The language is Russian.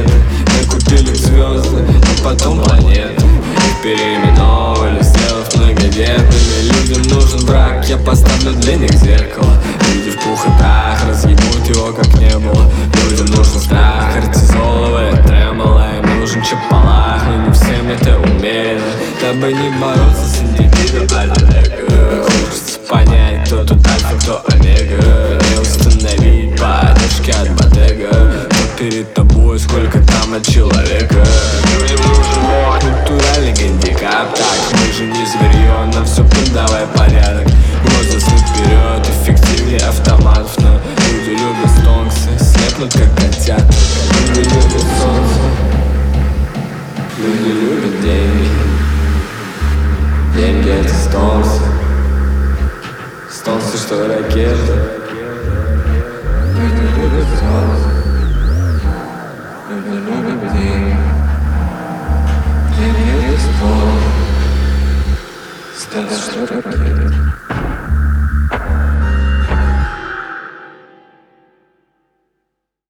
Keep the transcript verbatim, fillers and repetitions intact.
ракеты. Мы купили звезды, а потом планеты. Их переименовывали, сделав многодетными. Людям нужен враг, я поставлю для них зеркало. Люди в пух и прах разъебут его как не было. Людям нужен страх, кортизоловое тремоло. Им нужен чапалах, но не всем это умеренно. Дабы не бороться с индивидом, альфа-эго. Хочется понять, кто тут альфа, кто омега. Не установить поддержки от ботега. Кто перед тобой, сколько там от человека. Людям нужен бог, натуральный гандикап. Так, мы же не зверье, нам все подавай порядок. Возраст вперед, эффективнее автоматов. Но люди любят стонксы, слепнут как котята. Люди любят солнце, люди любят деньги. Деньги это стонсы, стонсы что ракеты. Люди любят солнце, люди любят деньги. Деньги это стонсы, стонсы что ракеты.